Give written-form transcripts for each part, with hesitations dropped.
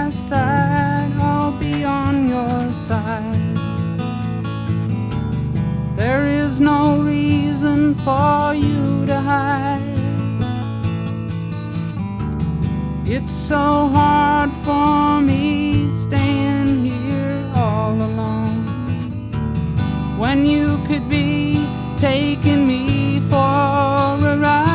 my side, I'll be on your side. There is no reason for you to hide. It's so hard for me staying here all alone when you could be taking me for a ride.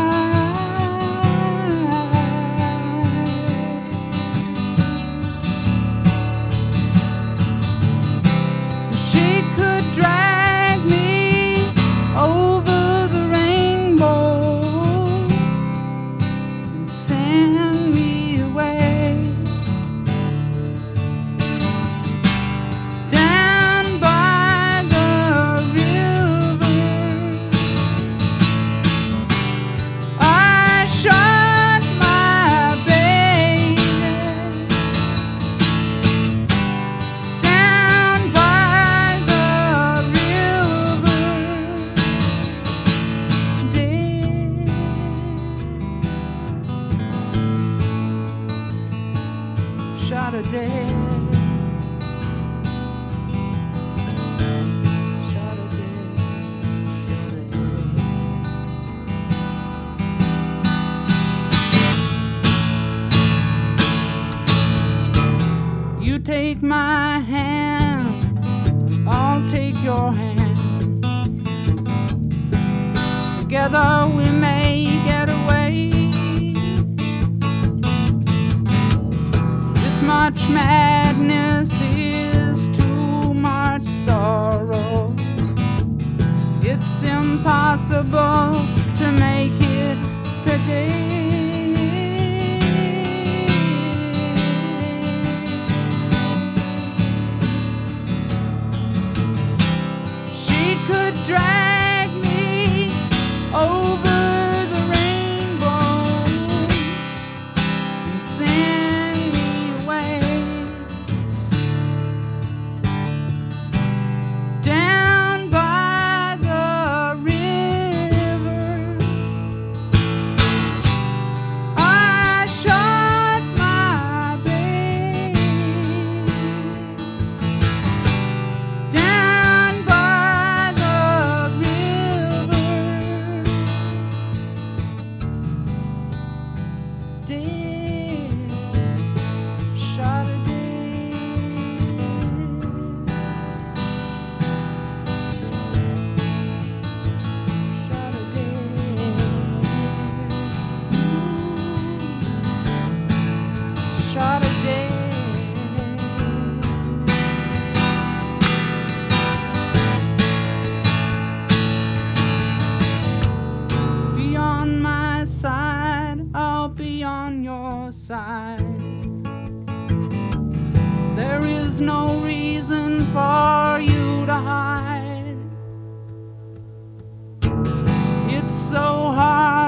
She could drag me over the rainbow and send me away down by the river. I shot my baby down by the river, dead. Shot her dead. Shot her dead. Shot her dead. You take my hand, I'll take your hand. Together we may get away. This much madness is too much sorrow. It's impossible to make it today. She could drag me over the rainbow and send me away down by the river. I shot my baby down by the river, dead. Shot her dead. Shot her dead. Shot her dead. Be on my side, I'll be on your side. There is no reason for you to hide. It's so hard